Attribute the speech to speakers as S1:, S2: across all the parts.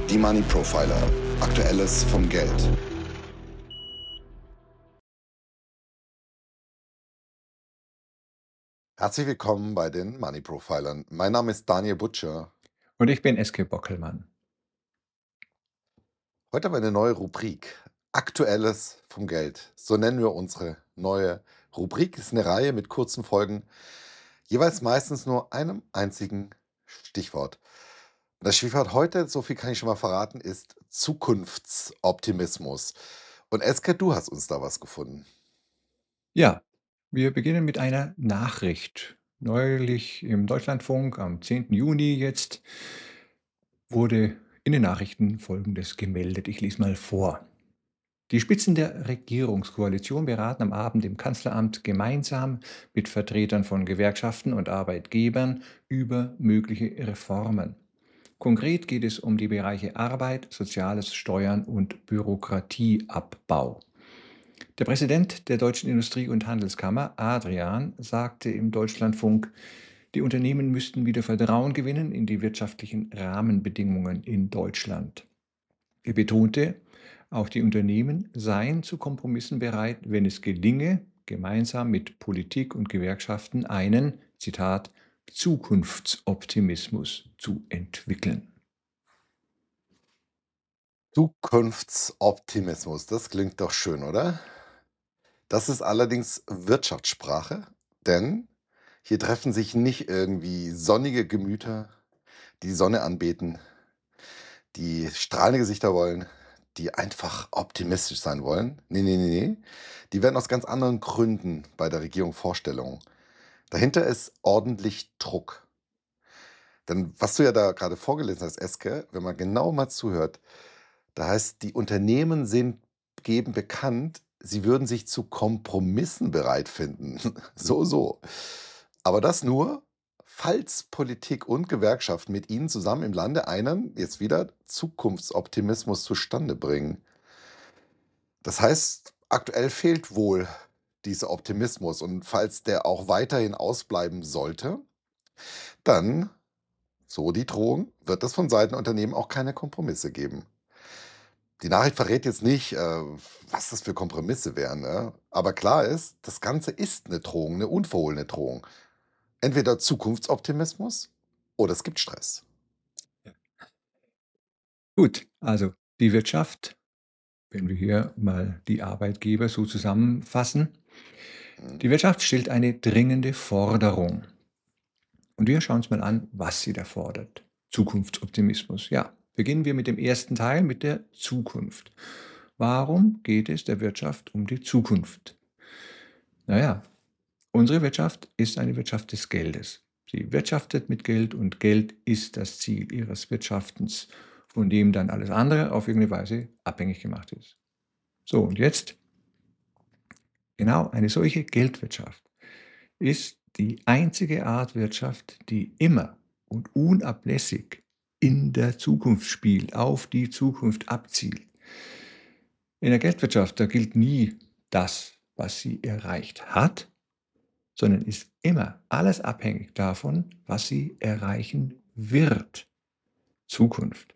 S1: Die Money Profiler. Aktuelles vom Geld. Herzlich willkommen bei den Money Profilern. Mein Name ist Daniel Butcher.
S2: Und ich bin Eske Bockelmann.
S1: Heute haben wir eine neue Rubrik. Aktuelles vom Geld. So nennen wir unsere neue Rubrik. Ist eine Reihe mit kurzen Folgen, jeweils meistens nur einem einzigen Stichwort. Und das Stichwort heute, so viel kann ich schon mal verraten, ist Zukunftsoptimismus. Und Eske, du hast uns da was gefunden.
S2: Ja, wir beginnen mit einer Nachricht. Neulich im Deutschlandfunk am 10. Juni jetzt wurde in den Nachrichten Folgendes gemeldet. Ich lese mal vor. Die Spitzen der Regierungskoalition beraten am Abend im Kanzleramt gemeinsam mit Vertretern von Gewerkschaften und Arbeitgebern über mögliche Reformen. Konkret geht es um die Bereiche Arbeit, Soziales, Steuern und Bürokratieabbau. Der Präsident der Deutschen Industrie- und Handelskammer, Adrian, sagte im Deutschlandfunk, die Unternehmen müssten wieder Vertrauen gewinnen in die wirtschaftlichen Rahmenbedingungen in Deutschland. Er betonte, auch die Unternehmen seien zu Kompromissen bereit, wenn es gelinge, gemeinsam mit Politik und Gewerkschaften einen, Zitat, Zukunftsoptimismus zu entwickeln.
S1: Zukunftsoptimismus, das klingt doch schön, oder? Das ist allerdings Wirtschaftssprache, denn hier treffen sich nicht irgendwie sonnige Gemüter, die die Sonne anbeten, die strahlende Gesichter wollen, die einfach optimistisch sein wollen. Ne, ne, ne, ne. Die werden aus ganz anderen Gründen bei der Regierung Vorstellungen. Dahinter ist ordentlich Druck. Denn was du ja da gerade vorgelesen hast, Eske, wenn man genau mal zuhört, da heißt, die Unternehmen geben bekannt, sie würden sich zu Kompromissen bereit finden. So, so. Aber das nur, falls Politik und Gewerkschaften mit ihnen zusammen im Lande einen, jetzt wieder, Zukunftsoptimismus zustande bringen. Das heißt, aktuell fehlt wohl dieser Optimismus. Und falls der auch weiterhin ausbleiben sollte, dann, so die Drohung, wird es von Seiten der Unternehmen auch keine Kompromisse geben. Die Nachricht verrät jetzt nicht, was das für Kompromisse wären, ne? Aber klar ist, das Ganze ist eine Drohung, eine unverhohlene Drohung. Entweder Zukunftsoptimismus oder es gibt Stress.
S2: Gut, also die Wirtschaft, wenn wir hier mal die Arbeitgeber so zusammenfassen,
S1: Mhm.
S2: die Wirtschaft stellt eine dringende Forderung. Und wir schauen uns mal an, was sie da fordert. Zukunftsoptimismus. Ja, beginnen wir mit dem ersten Teil, mit der Zukunft. Warum geht es der Wirtschaft um die Zukunft? Naja, unsere Wirtschaft ist eine Wirtschaft des Geldes. Sie wirtschaftet mit Geld und Geld ist das Ziel ihres Wirtschaftens, von dem dann alles andere auf irgendeine Weise abhängig gemacht ist. So, und jetzt genau eine solche Geldwirtschaft ist die einzige Art Wirtschaft, die immer und unablässig in der Zukunft spielt, auf die Zukunft abzielt. In der Geldwirtschaft, da gilt nie das, was sie erreicht hat, sondern ist immer alles abhängig davon, was sie erreichen wird. Zukunft.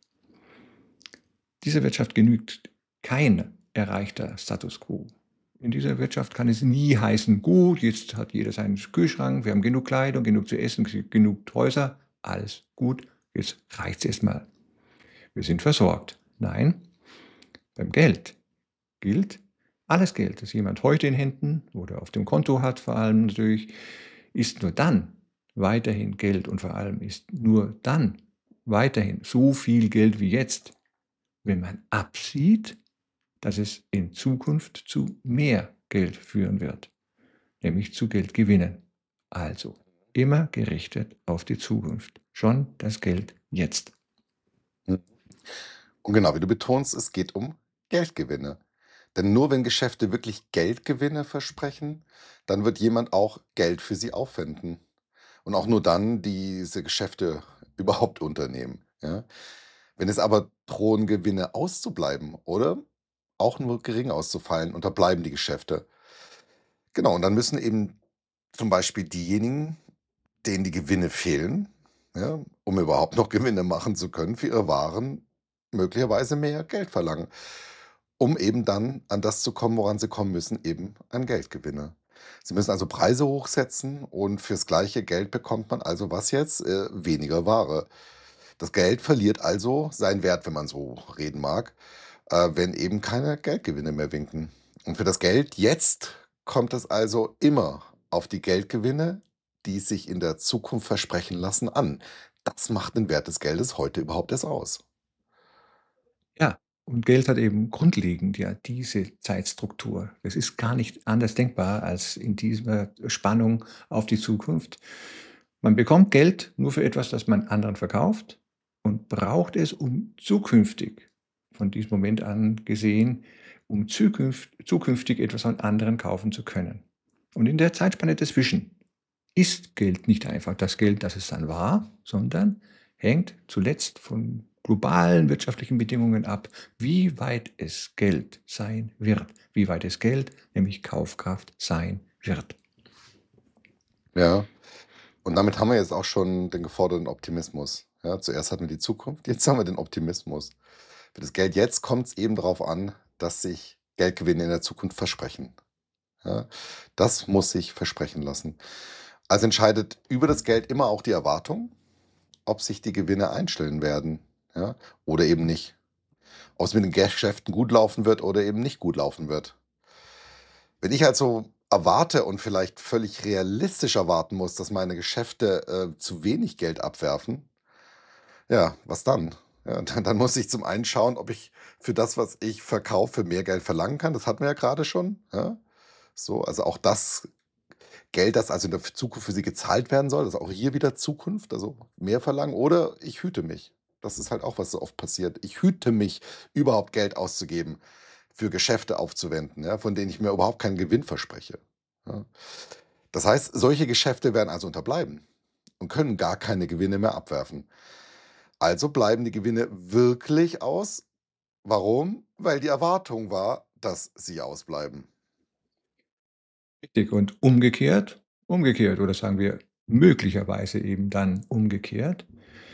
S2: Dieser Wirtschaft genügt kein erreichter Status quo. In dieser Wirtschaft kann es nie heißen, gut, jetzt hat jeder seinen Kühlschrank, wir haben genug Kleidung, genug zu essen, genug Häuser, alles gut, jetzt reicht es erstmal. Wir sind versorgt. Nein, beim Geld gilt, alles Geld, das jemand heute in Händen oder auf dem Konto hat, vor allem natürlich, ist nur dann weiterhin Geld und vor allem ist nur dann weiterhin so viel Geld wie jetzt, wenn man absieht, dass es in Zukunft zu mehr Geld führen wird, nämlich zu Geldgewinnen. Also immer gerichtet auf die Zukunft, schon das Geld jetzt.
S1: Mhm. Und genau, wie du betonst, es geht um Geldgewinne. Denn nur wenn Geschäfte wirklich Geldgewinne versprechen, dann wird jemand auch Geld für sie aufwenden. Und auch nur dann diese Geschäfte überhaupt unternehmen, ja? Wenn es aber drohen, Gewinne auszubleiben oder auch nur gering auszufallen, unterbleiben die Geschäfte. Genau, und dann müssen eben zum Beispiel diejenigen, denen die Gewinne fehlen, ja, um überhaupt noch Gewinne machen zu können für ihre Waren, möglicherweise mehr Geld verlangen, um eben dann an das zu kommen, woran sie kommen müssen, eben an Geldgewinne. Sie müssen also Preise hochsetzen und fürs gleiche Geld bekommt man also was jetzt? Weniger Ware. Das Geld verliert also seinen Wert, wenn man so reden mag, wenn eben keine Geldgewinne mehr winken. Und für das Geld jetzt kommt es also immer auf die Geldgewinne, die sich in der Zukunft versprechen lassen, an. Das macht den Wert des Geldes heute überhaupt erst aus.
S2: Ja, und Geld hat eben grundlegend ja diese Zeitstruktur. Es ist gar nicht anders denkbar als in dieser Spannung auf die Zukunft. Man bekommt Geld nur für etwas, das man anderen verkauft und braucht es, um zukünftig, von diesem Moment an gesehen, um zukünftig etwas von anderen kaufen zu können. Und in der Zeitspanne dazwischen ist Geld nicht einfach das Geld, das es dann war, sondern hängt zuletzt von globalen wirtschaftlichen Bedingungen ab, wie weit es Geld sein wird, wie weit es Geld, nämlich Kaufkraft, sein wird.
S1: Ja, und damit haben wir jetzt auch schon den geforderten Optimismus. Ja, zuerst hatten wir die Zukunft, jetzt haben wir den Optimismus. Für das Geld jetzt kommt es eben darauf an, dass sich Geldgewinne in der Zukunft versprechen. Ja, das muss sich versprechen lassen. Also entscheidet über das Geld immer auch die Erwartung, ob sich die Gewinne einstellen werden, ja, oder eben nicht. Ob es mit den Geschäften gut laufen wird oder eben nicht gut laufen wird. Wenn ich also erwarte und vielleicht völlig realistisch erwarten muss, dass meine Geschäfte, zu wenig Geld abwerfen, ja, was dann? Ja, dann muss ich zum einen schauen, ob ich für das, was ich verkaufe, mehr Geld verlangen kann. Das hatten wir ja gerade schon, ja? So, also auch das Geld, das also in der Zukunft für sie gezahlt werden soll, das ist auch hier wieder Zukunft, also mehr verlangen oder ich hüte mich. Das ist halt auch, was so oft passiert. Ich hüte mich, überhaupt Geld auszugeben, für Geschäfte aufzuwenden, ja, von denen ich mir überhaupt keinen Gewinn verspreche, ja. Das heißt, solche Geschäfte werden also unterbleiben und können gar keine Gewinne mehr abwerfen. Also bleiben die Gewinne wirklich aus. Warum? Weil die Erwartung war, dass sie ausbleiben.
S2: Richtig. Und umgekehrt oder sagen wir möglicherweise eben dann umgekehrt.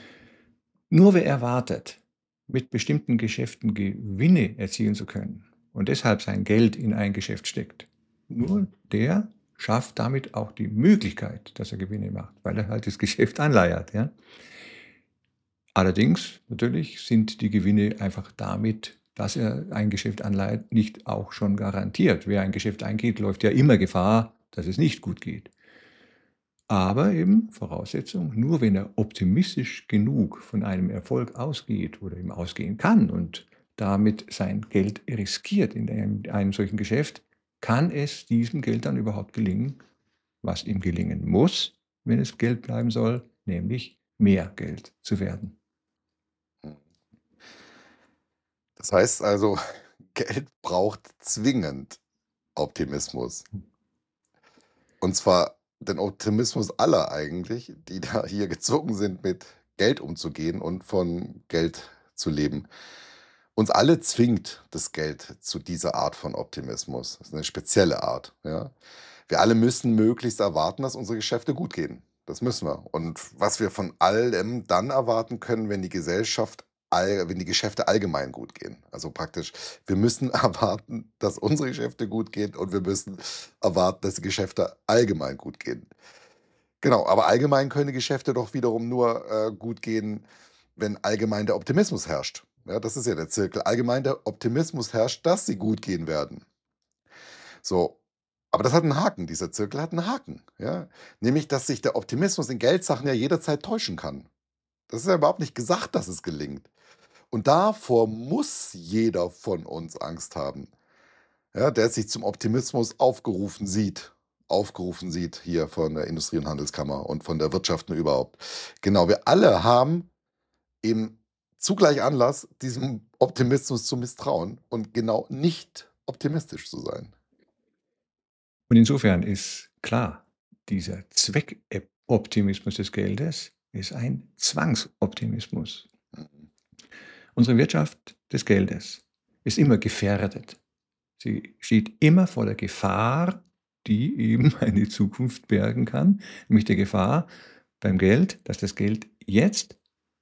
S2: Nur wer erwartet, mit bestimmten Geschäften Gewinne erzielen zu können und deshalb sein Geld in ein Geschäft steckt, nur der schafft damit auch die Möglichkeit, dass er Gewinne macht, weil er halt das Geschäft anleiert, ja. Allerdings natürlich sind die Gewinne einfach damit, dass er ein Geschäft anleiht, nicht auch schon garantiert. Wer ein Geschäft eingeht, läuft ja immer Gefahr, dass es nicht gut geht. Aber eben Voraussetzung, nur wenn er optimistisch genug von einem Erfolg ausgeht oder eben ausgehen kann und damit sein Geld riskiert in einem solchen Geschäft, kann es diesem Geld dann überhaupt gelingen, was ihm gelingen muss, wenn es Geld bleiben soll, nämlich mehr Geld zu werden.
S1: Das heißt also, Geld braucht zwingend Optimismus. Und zwar den Optimismus aller eigentlich, die da hier gezwungen sind, mit Geld umzugehen und von Geld zu leben. Uns alle zwingt das Geld zu dieser Art von Optimismus. Das ist eine spezielle Art, ja. Wir alle müssen möglichst erwarten, dass unsere Geschäfte gut gehen. Das müssen wir. Und was wir von allem dann erwarten können, wenn die Geschäfte allgemein gut gehen. Also praktisch, wir müssen erwarten, dass unsere Geschäfte gut gehen und wir müssen erwarten, dass die Geschäfte allgemein gut gehen. Genau, aber allgemein können die Geschäfte doch wiederum nur, gut gehen, wenn allgemein der Optimismus herrscht. Ja, das ist ja der Zirkel. Allgemein der Optimismus herrscht, dass sie gut gehen werden. So, aber das hat einen Haken, dieser Zirkel hat einen Haken, ja? Nämlich, dass sich der Optimismus in Geldsachen ja jederzeit täuschen kann. Das ist ja überhaupt nicht gesagt, dass es gelingt. Und davor muss jeder von uns Angst haben, ja, der sich zum Optimismus aufgerufen sieht hier von der Industrie- und Handelskammer und von der Wirtschaft nur überhaupt. Genau, wir alle haben eben zugleich Anlass, diesem Optimismus zu misstrauen und genau nicht optimistisch zu sein.
S2: Und insofern ist klar, dieser Zweckoptimismus des Geldes ist ein Zwangsoptimismus.
S1: Mhm.
S2: Unsere Wirtschaft des Geldes ist immer gefährdet. Sie steht immer vor der Gefahr, die eben eine Zukunft bergen kann, nämlich der Gefahr beim Geld, dass das Geld jetzt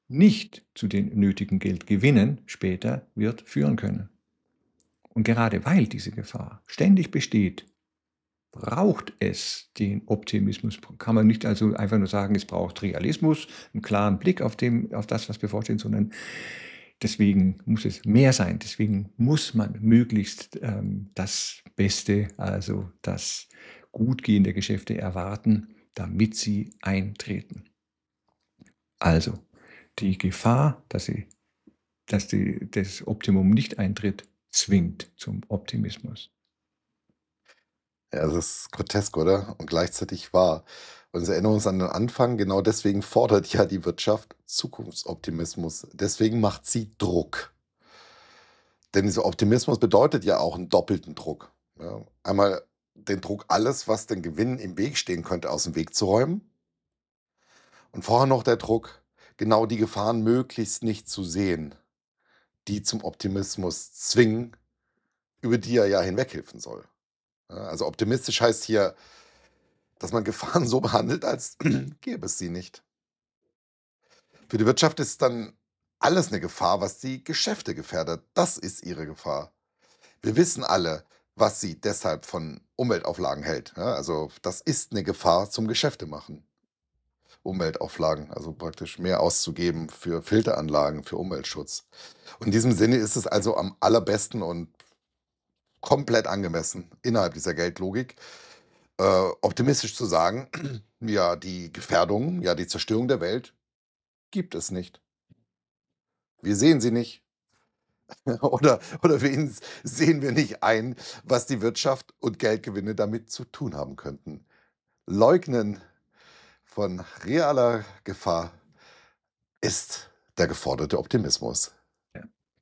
S2: nicht zu den nötigen Geldgewinnen später wird führen können. Und gerade weil diese Gefahr ständig besteht, braucht es den Optimismus. Kann man nicht also einfach nur sagen, es braucht Realismus, einen klaren Blick auf das, was bevorsteht, sondern deswegen muss es mehr sein. Deswegen muss man möglichst das Beste, also das Gutgehen der Geschäfte erwarten, damit sie eintreten. Also die Gefahr, dass das Optimum nicht eintritt, zwingt zum Optimismus.
S1: Ja, das ist grotesk, oder? Und gleichzeitig wahr. Und es erinnert uns an den Anfang, genau deswegen fordert ja die Wirtschaft Zukunftsoptimismus. Deswegen macht sie Druck. Denn dieser Optimismus bedeutet ja auch einen doppelten Druck. Ja, einmal den Druck, alles, was den Gewinn im Weg stehen könnte, aus dem Weg zu räumen. Und vorher noch der Druck, genau die Gefahren möglichst nicht zu sehen, die zum Optimismus zwingen, über die er ja hinweghelfen soll. Ja, also optimistisch heißt hier, dass man Gefahren so behandelt, als gäbe es sie nicht. Für die Wirtschaft ist dann alles eine Gefahr, was die Geschäfte gefährdet. Das ist ihre Gefahr. Wir wissen alle, was sie deshalb von Umweltauflagen hält. Ja, also das ist eine Gefahr zum Geschäftemachen. Umweltauflagen, also praktisch mehr auszugeben für Filteranlagen, für Umweltschutz. Und in diesem Sinne ist es also am allerbesten und komplett angemessen innerhalb dieser Geldlogik, optimistisch zu sagen, ja, die Gefährdung, ja, die Zerstörung der Welt gibt es nicht. Wir sehen sie nicht. Oder wenigstens sehen wir nicht ein, was die Wirtschaft und Geldgewinne damit zu tun haben könnten. Leugnen von realer Gefahr ist der geforderte Optimismus.
S2: Ja.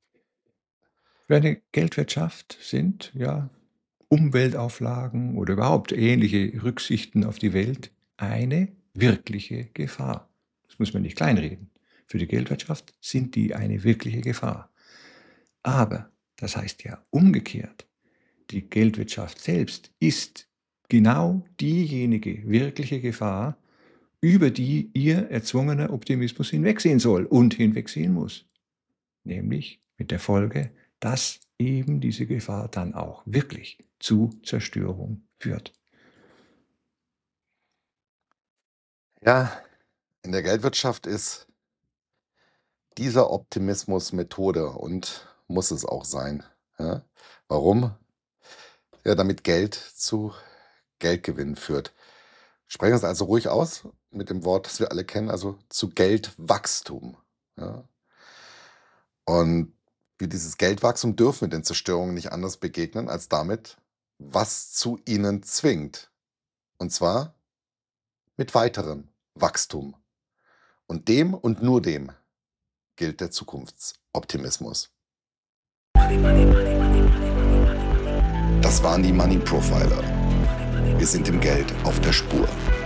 S2: Für eine Geldwirtschaft sind ja Umweltauflagen oder überhaupt ähnliche Rücksichten auf die Welt eine wirkliche Gefahr. Das muss man nicht kleinreden. Für die Geldwirtschaft sind die eine wirkliche Gefahr. Aber das heißt ja umgekehrt, die Geldwirtschaft selbst ist genau diejenige wirkliche Gefahr, über die ihr erzwungener Optimismus hinwegsehen soll und hinwegsehen muss. Nämlich mit der Folge, dass eben diese Gefahr dann auch wirklich zu Zerstörung führt.
S1: Ja, in der Geldwirtschaft ist dieser Optimismus Methode und muss es auch sein. Ja? Warum? Ja, damit Geld zu Geldgewinn führt. Sprechen wir es also ruhig aus mit dem Wort, das wir alle kennen, also zu Geldwachstum. Ja? Und wie dieses Geldwachstum dürfen wir den Zerstörungen nicht anders begegnen als damit, was zu ihnen zwingt. Und zwar mit weiterem Wachstum. Und dem und nur dem gilt der Zukunftsoptimismus. Das waren die Money Profiler. Wir sind dem Geld auf der Spur.